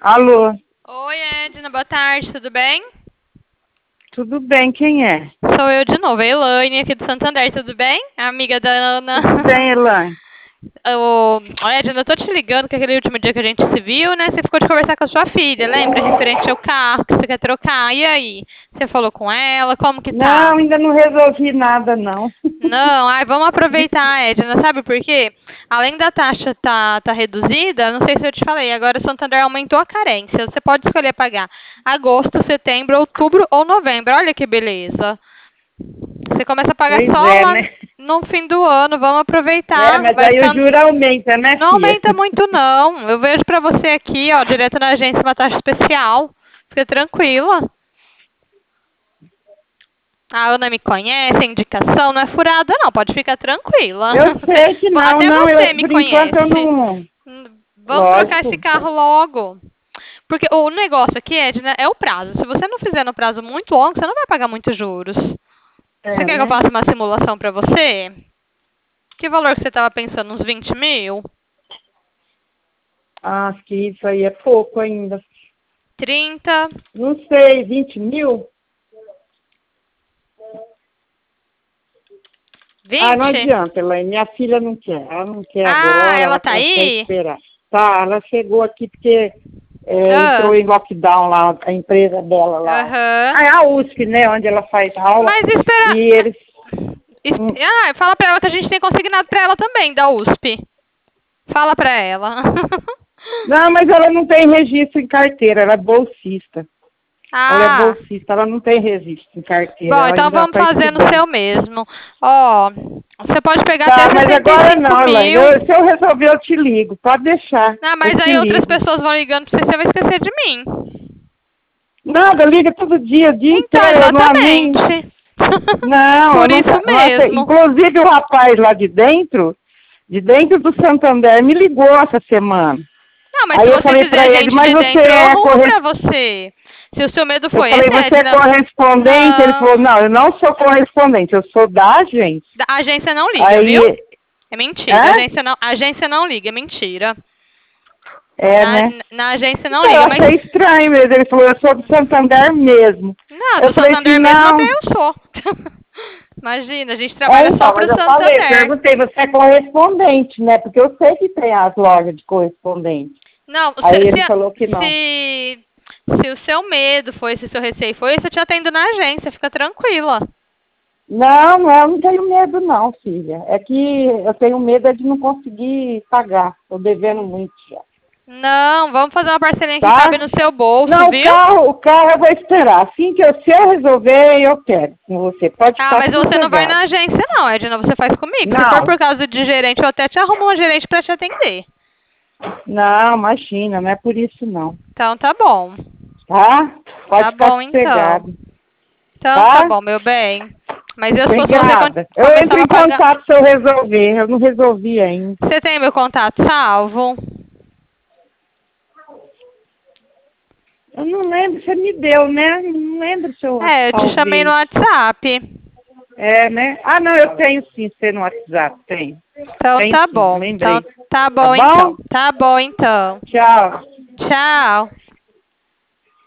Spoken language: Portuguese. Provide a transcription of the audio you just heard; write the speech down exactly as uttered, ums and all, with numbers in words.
Alô, Oi, Edna, boa tarde, tudo bem? tudo bem? Quem é? Sou eu de novo, a Elaine aqui do Santander, tudo bem? A amiga da Ana. Tudo bem, Elaine? Ô, ô, Edna, eu tô te ligando que aquele último dia que a gente se viu, né? Você ficou de conversar com a sua filha, lembra? Referente ao carro que você quer trocar. E aí? Você falou com ela? Como que tá? Não, ainda não resolvi nada, não. Não, ai, vamos De que- aproveitar, Edna, sabe por quê? Além da taxa tá, tá reduzida, não sei se eu te falei, agora o Santander aumentou a carência. Você pode escolher pagar agosto, setembro, outubro ou novembro. Olha que beleza. Você começa a pagar Pois só é, lá né? no fim do ano, vamos É, aproveitar. mas Vai aí o ficar... juro aumenta, né, Não filha? aumenta muito não. Eu vejo pra você aqui, ó, direto na agência, uma taxa especial. Fica tranquila. A Ana me conhece, a indicação não é furada não, pode ficar tranquila. Eu Você- sei que não, até não, você eu, me por enquanto eu conhece. não. Hum, Vamos trocar esse Lógico. carro logo. Porque o negócio aqui, Edna, é o prazo. Se você não fizer no prazo muito longo, você não vai pagar muitos juros. Você É, quer que eu né? faça uma simulação pra você? Que valor que você estava pensando? Uns vinte mil? Acho que isso aí é pouco ainda. trinta? Não sei, vinte mil? Ah, não vinte? adianta, Elaine. Minha filha não quer. Ela não quer Ah, agora, ela ela, tá ela quer aí? esperar. Tá, ela chegou aqui porque é, Ah, entrou em lockdown lá, a empresa dela lá. aham. Ah, é a U S P, né, onde ela faz aula. Mas espera... E eles... hum, esp- Ah, fala pra ela que a gente tem consignado pra ela também, da U S P. Fala pra ela. Não, mas ela não tem registro em carteira, ela é bolsista. Ela é Ah, bolsista, ela não tem registro em carteira, bom, ela então ainda vamos está fazer no estudando. seu mesmo. Ó, você pode pegar até Tá, mas sessenta e agora cinco não, Elaine. mil. Eu- se eu resolver, eu te ligo. Pode deixar. Ah, Eu mas te aí outras ligo. pessoas vão ligando pra você, você vai esquecer de mim. Nada, liga todo dia, o dia Então, inteiro. Eu não, nem, exatamente. não, eu Por nunca, isso não ace- mesmo. inclusive o rapaz lá de dentro, de dentro do Santander, me ligou essa semana. Não, mas se Aí eu você falei quiser pra a ele, gente mas de você dentro, eu é arrumo corres... pra você. Se o seu medo Eu foi falei, esse, você é Edna. correspondente? Ele falou, Não. não, eu não sou correspondente, eu sou da agência. A agência não liga, viu? Aí, É mentira. A é? agência não, a agência não liga, é mentira. É, Na, né? na agência não Então, eu liga, mas. achei estranho mesmo. Ele falou, eu sou do Santander mesmo. Não, Eu do falei assim, Santander mesmo até não. eu sou. Imagina, a gente É, trabalha só então, pro mas eu falei, Santander. perguntei, você é correspondente, né? Porque eu sei que tem as lojas de correspondente. Não, Aí se, ele falou que se, não. se, se o seu medo foi, se o seu receio foi, isso eu te atendo na agência, fica tranquila. Não, não, eu não tenho medo não, filha. É que eu tenho medo é de não conseguir pagar. Estou devendo muito já. Não, vamos fazer uma parcelinha que Tá? cabe no seu bolso, Não, o viu? carro, o carro eu vou esperar. Assim que eu, se eu resolver, eu quero com você. Pode Ah, ficar mas você não vai sossegado. na agência não, Edna, você faz comigo. Se for Não, por causa de gerente, eu até te arrumo um gerente pra te atender. não, imagina, não é por isso não. Então tá bom. Tá? Pode Tá ficar bom então. sossegado. Então tá Tá? bom, meu bem. Mas eu, se Sem fosse você, con- nada. Eu entro começava em a pagar. contato se eu resolver. Eu não resolvi ainda. Você tem meu contato salvo? Eu não lembro, você me deu, né? Não lembro se eu É, eu te chamei no salvei. WhatsApp. É, né? Ah, não, eu tenho sim, você no WhatsApp, tem. Então Tem tá sim, bom. Então lembrei. tá Tá bom então. bom? Tá bom então. Tchau. Tchau.